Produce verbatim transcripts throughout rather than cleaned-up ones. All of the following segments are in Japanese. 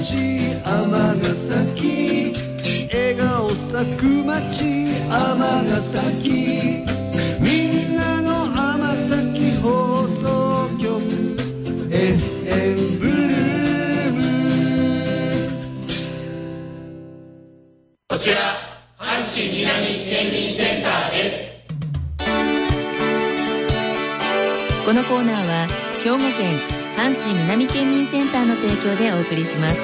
町尼崎、笑顔咲く町尼崎、みんなの尼崎放送局 エフエム ブルーム。 こちら阪神南県民センターです。 このコーナーは兵庫県阪神南県民センターの提供でお送りします。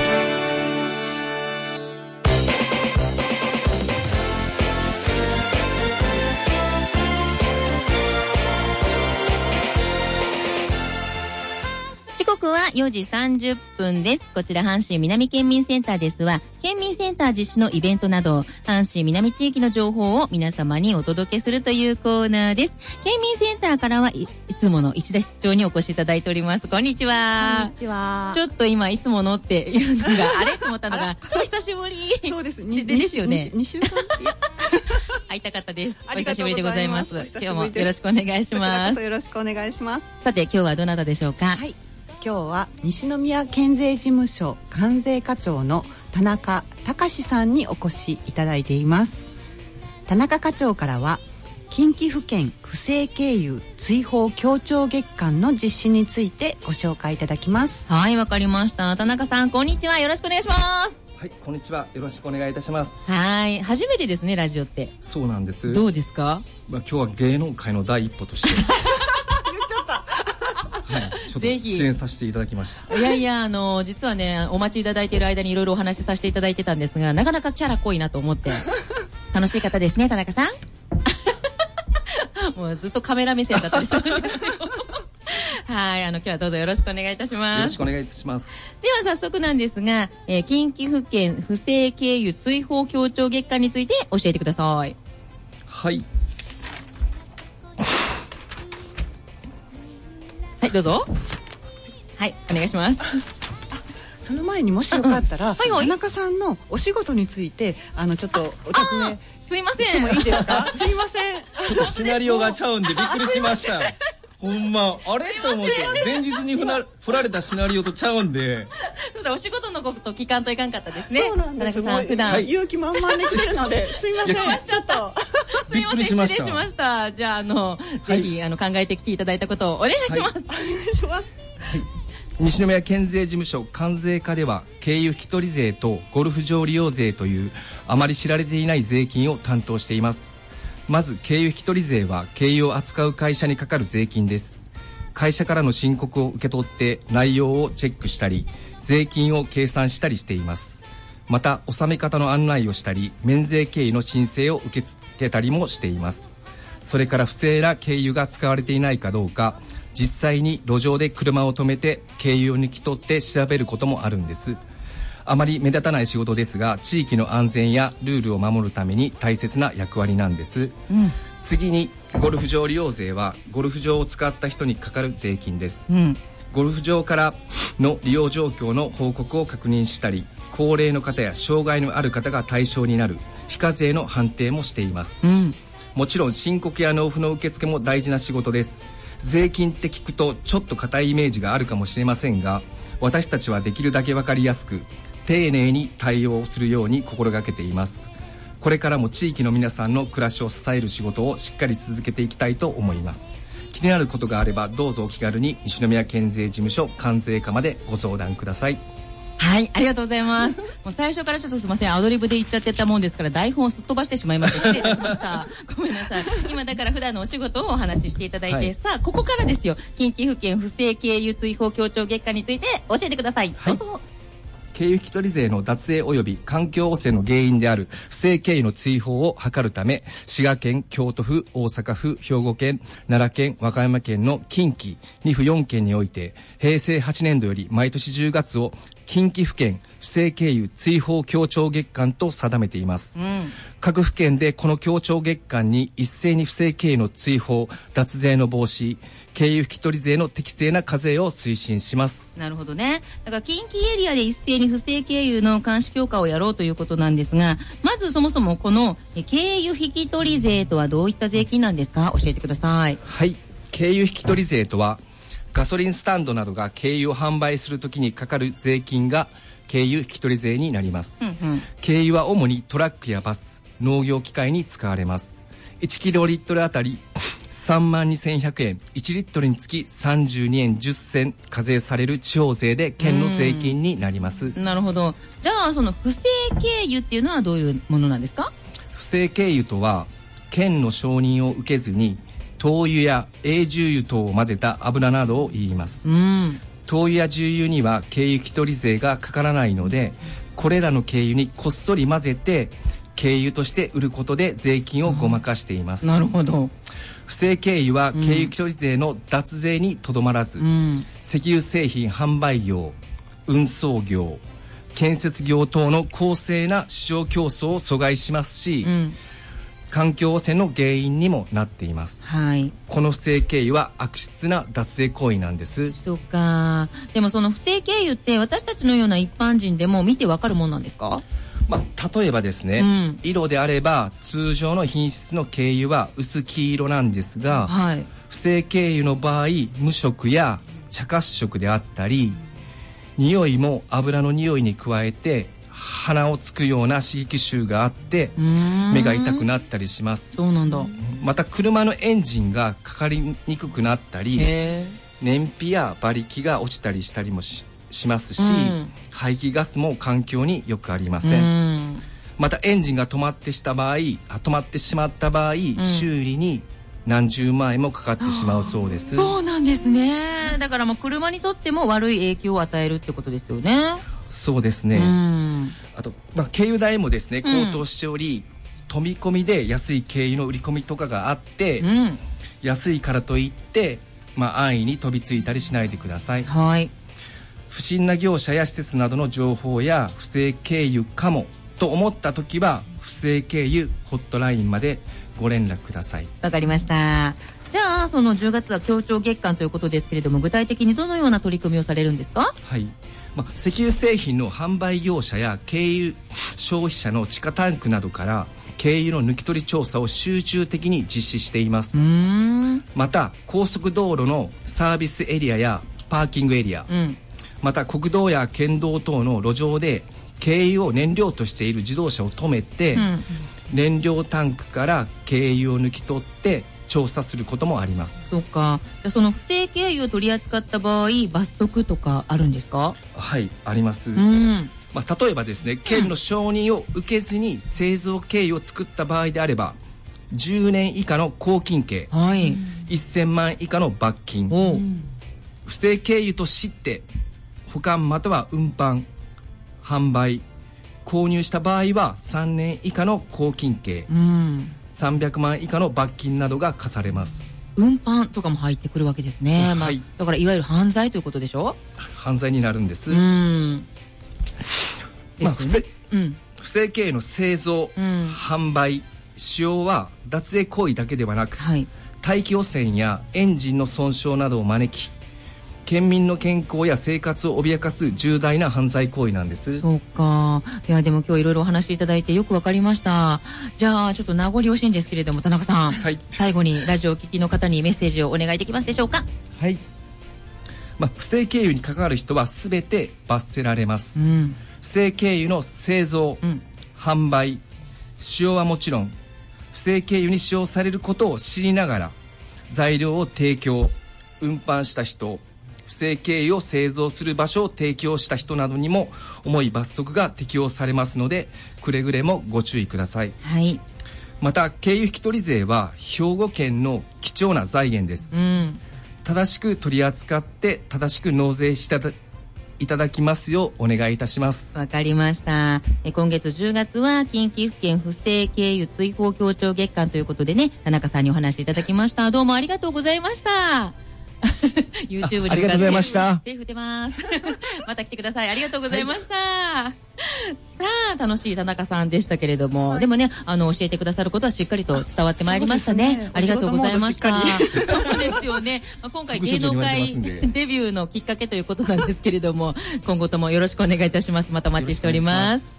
時刻はよじさんじゅっぷんです。こちら阪神南県民センターですは、県民センター実施のイベントなど阪神南地域の情報を皆様にお届けするというコーナーです。県民センターからはい、いつもの石田室長にお越しいただいております。こんにちは。 こんにちは。 ちょっと今いつものっていうのがあれと思ったのがちょっと久しぶり。 そうです。 でですよね。 にしゅうかん会いたかったです。お久しぶりでございます。今日もよろしくお願いしこちらます。 こそよろしくお願いします。 さて今日はどなたでしょうか。 はい。今日は西宮県税事務所関税課長の田中隆さんにお越しいただいています。田中課長からは近畿府県不正経由追放協調月間の実施についてご紹介いただきます。 はい、わかりました。田中さん、こんにちは。よろしくお願いします。 はい、こんにちは。よろしくお願いいたします。 はい、初めてですね、ラジオって。 そうなんです。 どうですか？ まあ、今日は芸能界の第一歩として言っちゃったはい、ちょっとぜひ出演させていただきました。 いやいや、あの実はね、お待ちいただいている間にいろいろお話しさせていただいてたんですが、なかなかキャラ濃いなと思って楽しい方ですね、田中さん。もうずっとカメラ目線だったりするんですよ。はい、あの今日はどうぞよろしくお願いいたします。 よろしくお願いいたします。 では早速なんですが、えー、近畿府県不正経由追放協調月間について教えてください。 はい。 はい、どうぞ。はい、お願いします。 その前にもしよかったら、 うんうんはいはい、 田中さんのお仕事についてあのちょっとお尋ねすいません。 してもいいですか？すいません。 ちょっとシナリオがちゃうんでびっくりしました。ほんまあれと思って前日に振ら振られたシナリオとちゃうんで。 そうだ、お仕事のこと聞かんといかんかったですね。 そうなんです。 田中さん普段、 はい、勇気満々で来てるので、すいません。ちょっとびっくりしました。 失礼しました。じゃああの、はい、ぜひあの考えてきていただいたことをお願いします。はい、 お願いします。はい。 西宮県税事務所関税課では経由引取税とゴルフ場利用税というあまり知られていない税金を担当しています。まず経由引取税は経由を扱う会社にかかる税金です。会社からの申告を受け取って内容をチェックしたり税金を計算したりしています。また納め方の案内をしたり免税経由の申請を受け付けたりもしています。それから不正な経由が使われていないかどうか実際に路上で車を止めて経由を抜き取って調べることもあるんです。あまり目立たない仕事ですが地域の安全やルールを守るために大切な役割なんです、うん、次にゴルフ場利用税はゴルフ場を使った人にかかる税金です、うん、ゴルフ場からの利用状況の報告を確認したり高齢の方や障害のある方が対象になる非課税の判定もしています、うん、もちろん申告や納付の受付も大事な仕事です。税金って聞くとちょっと硬いイメージがあるかもしれませんが私たちはできるだけ分かりやすく丁寧に対応するように心がけています。これからも地域の皆さんの暮らしを支える仕事をしっかり続けていきたいと思います。気になることがあればどうぞお気軽に西宮県税事務所関税課までご相談ください。 はい、ありがとうございます。もう最初からちょっとすいません、アドリブで言っちゃってたもんですから台本をすっ飛ばしてしまいました。失礼いたしました。ごめんなさい。今だから普段のお仕事をお話ししていただいて、はい、さあここからですよ。近畿府県不正経由追放協調月間について教えてください。はい、どうぞ。 経由引取税の脱税及び環境汚染の原因である不正経由の追放を図るため滋賀県、京都府、大阪府、兵庫県、奈良県、和歌山県の近畿に府よん県においてへいせいはちねんどより毎年じゅうがつを近畿府県不正経由追放協調月間と定めています、うん、各府県でこの協調月間に一斉に不正経由の追放、脱税の防止、経由引取税の適正な課税を推進します。 なるほどね。だから近畿エリアで一斉に不正経由の監視強化をやろうということなんですが、まずそもそもこの経由引取税とはどういった税金なんですか？教えてください。 はい、経由引取税とはガソリンスタンドなどが軽油を販売するときにかかる税金が軽油引き取り税になります、 うんうん、 軽油は主にトラックやバス、農業機械に使われます。いちキロリットルあたりさんまんにせんひゃくえん、いちリットルにつきさんじゅうにえんじゅっせん課税される地方税で県の税金になります。 なるほど。じゃあその不正軽油っていうのはどういうものなんですか？ 不正軽油とは県の承認を受けずに灯油や永重油等を混ぜた油などを言います。 うん、 灯油や重油には軽油引き取り税がかからないので、これらの軽油にこっそり混ぜて軽油として売ることで税金をごまかしています。 なるほど。 不正軽油は軽油引き取り税の脱税にとどまらず、うん、石油製品販売業、運送業、建設業等の公正な市場競争を阻害しますし、うん、環境汚染の原因にもなっています、はい、この不正軽油は悪質な脱税行為なんです。 そうか。でもその不正軽油って私たちのような一般人でも見てわかるもんなんですか？ まあ、例えばですね、うん、色であれば通常の品質の軽油は薄黄色なんですが、はい、不正軽油の場合無色や茶褐色であったり、匂いも油の匂いに加えて鼻をつくような刺激臭があって目が痛くなったりします。 そうなんだ。 また車のエンジンがかかりにくくなったり、燃費や馬力が落ちたりしたりもししますし、うん、排気ガスも環境によくありません、うん、またエンジンが止まってした場合止まってしまった場合、うん、修理に何十万円もかかってしまうそうです。 そうなんですね。だからもう車にとっても悪い影響を与えるってことですよね。 そうですね、うん、あと、まあ、軽油代もですね高騰しており、うん、飛び込みで安い軽油の売り込みとかがあって、うん、安いからといって、まあ、安易に飛びついたりしないでください。はい。不審な業者や施設などの情報や不正軽油かもと思った時は不正軽油ホットラインまでご連絡ください。 わかりました。じゃあそのじゅうがつは協調月間ということですけれども、具体的にどのような取り組みをされるんですか？ はい、まあ、石油製品の販売業者や軽油消費者の地下タンクなどから軽油の抜き取り調査を集中的に実施しています。うーん、また高速道路のサービスエリアやパーキングエリア、うん、また国道や県道等の路上で軽油を燃料としている自動車を止めて、うん、燃料タンクから軽油を抜き取って調査することもあります。 そうか。じゃあその不正軽油を取り扱った場合罰則とかあるんですか？ はい、あります、うん、まあ、例えばですね県の承認を受けずに製造軽油を作った場合であればじゅうねん以下の拘禁刑、はい、せんまん以下の罰金、うん、不正軽油と知って保管または運搬、販売、購入した場合はさんねん以下の拘禁刑、うん、さんびゃくまん以下の罰金などが課されます。 運搬とかも入ってくるわけですね、はい、まあ、だからいわゆる犯罪ということでしょ？ 犯罪になるんです。うん、まあ、不正、うん、不正軽油の製造、うん、販売、使用は脱税行為だけではなく、はい、大気汚染やエンジンの損傷などを招き県民の健康や生活を脅かす重大な犯罪行為なんです。 そうか。いやでも今日いろいろお話しいただいてよくわかりました。じゃあちょっと名残惜しいんですけれども田中さん、はい、最後にラジオを聞きの方にメッセージをお願いできますでしょうか？ はい、まあ、不正軽油に関わる人は全て罰せられます、うん、不正軽油の製造、うん、販売、使用はもちろん不正軽油に使用されることを知りながら材料を提供、運搬した人、不正軽油を製造する場所を提供した人などにも重い罰則が適用されますのでくれぐれもご注意ください。はい、また軽油引き取り税は兵庫県の貴重な財源です、うん、正しく取り扱って正しく納税していただきますようお願いいたします。 わかりました。え今月じゅうがつは近畿府県不正軽油追放協調月間ということでね、田中さんにお話しいただきました。どうもありがとうございました。YouTube にありがとうございました。 手振ってます。また来てください。ありがとうございました。はい、さあ楽しい田中さんでしたけれども、はい、でもねあの教えてくださることはしっかりと伝わってまいりました ね, ねありがとうございました。そうですよね、まあ、今回芸能界デビューのきっかけということなんですけれども今後ともよろしくお願いいたします。またお待ちしております。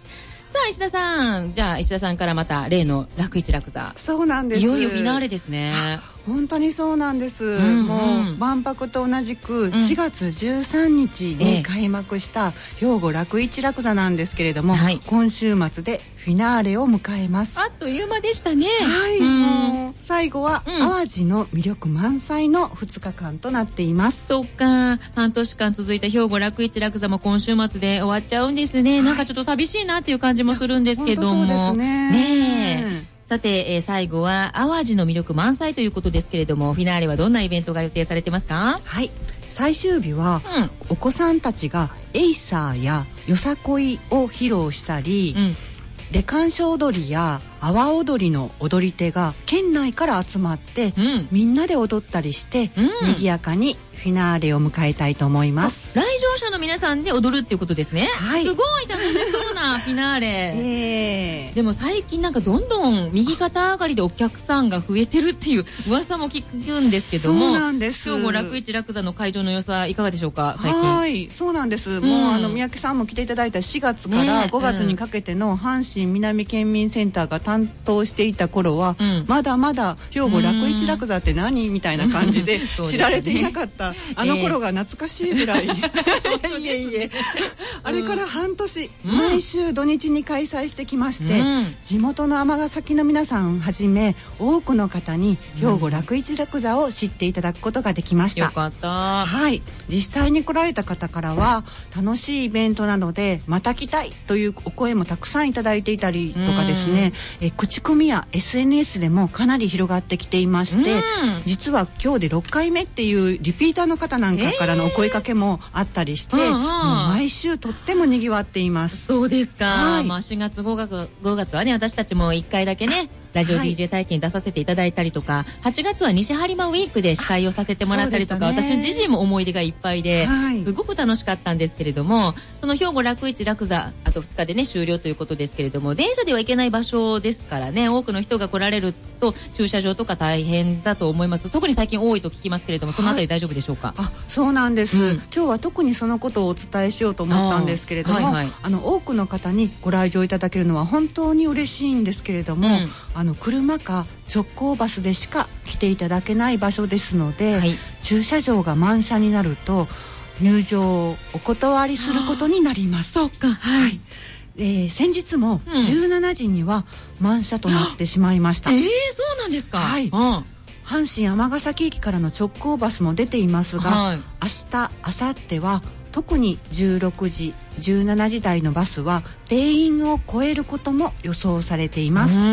さあ石田さん、じゃあ石田さんからまた例の楽一楽座。 そうなんです。 いよいよフィナーレですね。 本当にそうなんです、うんうん、もう万博と同じくしがつじゅうさんにちに開幕した兵庫楽一楽座なんですけれども、はい、今週末でフィナーレを迎えます。 あっという間でしたね。 はい、うん、もう最後は淡路の魅力満載のふつかかんとなっています。 そっか、半年間続いた兵庫楽一楽座も今週末で終わっちゃうんですね、はい、なんかちょっと寂しいなっていう感じもするんですけども。 そうですね。 ねえ、さて、えー、最後は淡路の魅力満載ということですけれども、フィナーレはどんなイベントが予定されてますか？ はい、最終日は、うん、お子さんたちがエイサーやよさこいを披露したり、うん、レカンショ踊りや阿波踊りの踊り手が県内から集まって、うん、みんなで踊ったりして、うん、賑やかにフィナーレを迎えたいと思います。 来場者の皆さんで踊るっていうことですね。 はい、 すごい楽しそうなフィナーレ、 えー、 でも最近なんかどんどん右肩上がりでお客さんが増えてるっていう噂も聞くんですけども。 そうなんです。 兵庫楽一楽座の会場の様子はいかがでしょうか？最近。 はい、そうなんです、うん、もうあの三宅さんも来ていただいたしがつからごがつにかけての阪神南県民センターが担当していた頃は、うん、まだまだ兵庫楽一楽座って何みたいな感じで知られていなかった、ね、あの頃が懐かしいぐらい、えー、いえいえあれから半年、うん、毎週土日に開催してきまして、うん、地元の尼崎の皆さんはじめ多くの方に兵庫楽一楽座を知っていただくことができました。 よかった。 はい、実際に来られた方からは楽しいイベントなのでまた来たいというお声もたくさんいただいていたりとかですね、うん、え口コミや エスエヌエス でもかなり広がってきていまして、うん、実は今日でろっかいめっていうリピーターの方なんかからのお声かけもあったりして、えー、もう毎週とってもにぎわっています。 そうですか、はい、まあ、しがつごがつごがつはね、私たちもいっかいだけねラジオ ディージェー 体験に出させていただいたりとか、はい、はちがつは西播磨ウィークで司会をさせてもらったりとか、私自身も思い出がいっぱいで、はい、すごく楽しかったんですけれども、その兵庫楽一楽座あとふつかでね終了ということですけれども、電車では行けない場所ですからね、多くの人が来られると駐車場とか大変だと思います。特に最近多いと聞きますけれども、そのあたり大丈夫でしょうか？ はい、あ、そうなんです、うん、今日は特にそのことをお伝えしようと思ったんですけれども、あ、はいはい、あの多くの方にご来場いただけるのは本当に嬉しいんですけれども、うん、あの車か直行バスでしか来ていただけない場所ですので、はい、駐車場が満車になると入場をお断りすることになります。 そうか、はい、 えー、先日もじゅうしちじには満車となってしまいました。 えー、そうなんですか。 はい、うん、阪神尼崎駅からの直行バスも出ていますが、はい、明日明後日は特にじゅうろくじじゅうしちじ台のバスは定員を超えることも予想されています。うん、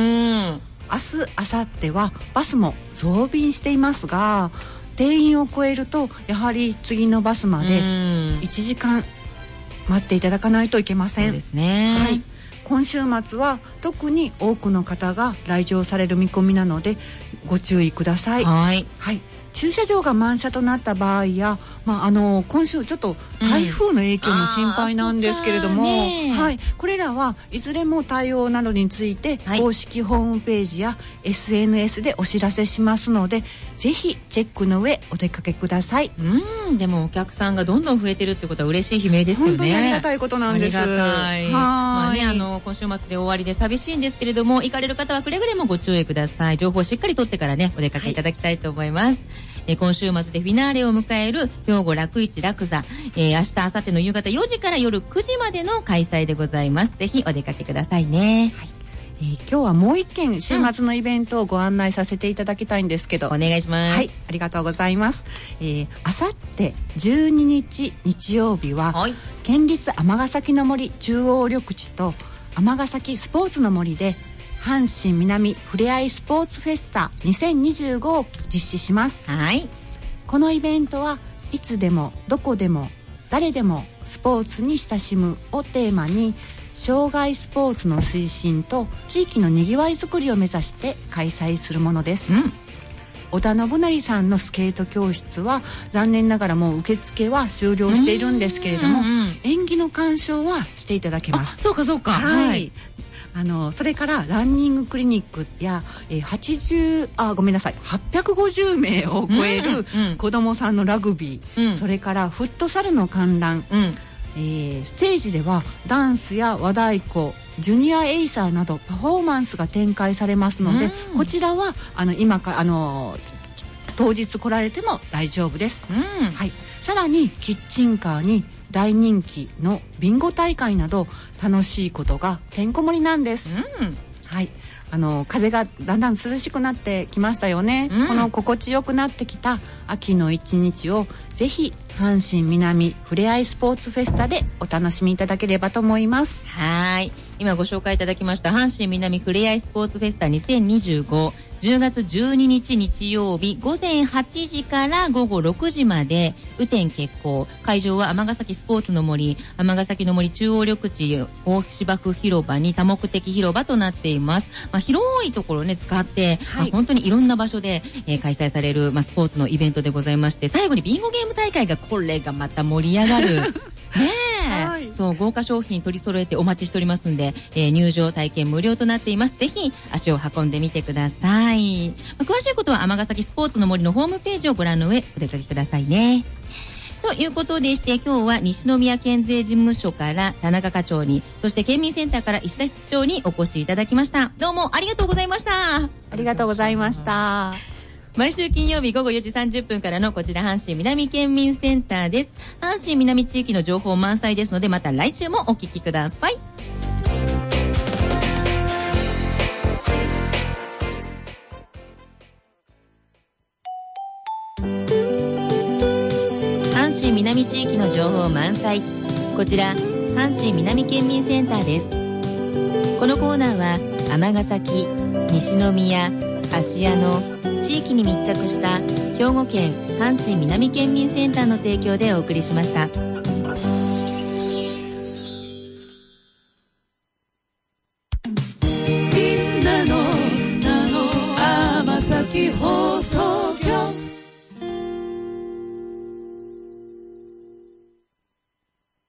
明日明後日はバスも増便していますが、定員を超えるとやはり次のバスまでいちじかん待っていただかないといけません。 そうですね、 はい、今週末は特に多くの方が来場される見込みなのでご注意ください。 はい、 はい、駐車場が満車となった場合や、まあ、あの今週ちょっと台風の影響も心配なんですけれども、うんはい、これらはいずれも対応などについて公式ホームページや エスエヌエス でお知らせしますので、ぜひチェックの上お出かけください。 うん、でもお客さんがどんどん増えてるってことは嬉しい悲鳴ですよね。 本当にありがたいことなんです。 ありがたい。はい、まあね、あの今週末で終わりで寂しいんですけれども、行かれる方はくれぐれもご注意ください。情報をしっかり取ってからねお出かけいただきたいと思います。はい、えー、今週末でフィナーレを迎える兵庫楽一楽座、えー、明日明後日の夕方よじから夜くじまでの開催でございます。ぜひお出かけくださいね。はい、 えー、今日はもう一件週末のイベントをご案内させていただきたいんですけど、 うん、お願いします。 はい、ありがとうございます。えー、あさってじゅうににち日曜日は、はい、県立尼崎の森中央緑地と尼崎スポーツの森で阪神南ふれあいスポーツフェスタにせんにじゅうごを実施します。 はい、 このイベントはいつでもどこでも誰でもスポーツに親しむをテーマに、障害スポーツの推進と地域のにぎわいづくりを目指して開催するものです。うん、織田信成さんのスケート教室は残念ながらもう受付は終了しているんですけれども、演技の鑑賞はしていただけます。 そうかそうか。 はい、はい、あのそれからランニングクリニックや、えー、はちじゅうあごめんなさいはっぴゃくごじゅうめいを超える子どもさんのラグビー、うん、それからフットサルの観覧、うん、えー、ステージではダンスや和太鼓ジュニアエイサーなどパフォーマンスが展開されますので、 うんこちらはあの今からあの当日来られても大丈夫です、 うんはい、さらにキッチンカーに大人気のビンゴ大会など楽しいことがてんこ盛りなんです、 うんはい、あの風がだんだん涼しくなってきましたよね、 うんこの心地よくなってきた秋の一日をぜひ阪神南ふれあいスポーツフェスタでお楽しみいただければと思います。 はい、今ご紹介いただきました阪神南ふれあいスポーツフェスタにせんにじゅうご、じゅうがつじゅうににち日曜日ごぜんはちじからごごろくじまで雨天決行。会場は尼崎スポーツの森、尼崎の森中央緑地大芝生広場に多目的広場となっています。まあ、広いところをね使って、 はいまあ、本当にいろんな場所で、えー開催される、まあ、スポーツのイベントでございまして、最後にビンゴゲーム大会がこれがまた盛り上がるねえ、 はい、 そう豪華商品取り揃えてお待ちしておりますんで、えー入場体験無料となっています。ぜひ足を運んでみてください。まあ、詳しいことは尼崎スポーツの森のホームページをご覧の上お出かけくださいね。ということでして今日は西宮県税事務所から田中課長に、そして県民センターから石田室長にお越しいただきました。どうもありがとうございました。 ありがとうございました。 毎週金曜日午後よじさんじゅっぷんからのこちら阪神南県民センターです。阪神南地域の情報満載ですので、また来週もお聞きください。阪神南地域の情報満載、こちら阪神南県民センターです。このコーナーは尼崎、西宮、芦屋の地域に密着した兵庫県阪神南県民センターの提供でお送りしました。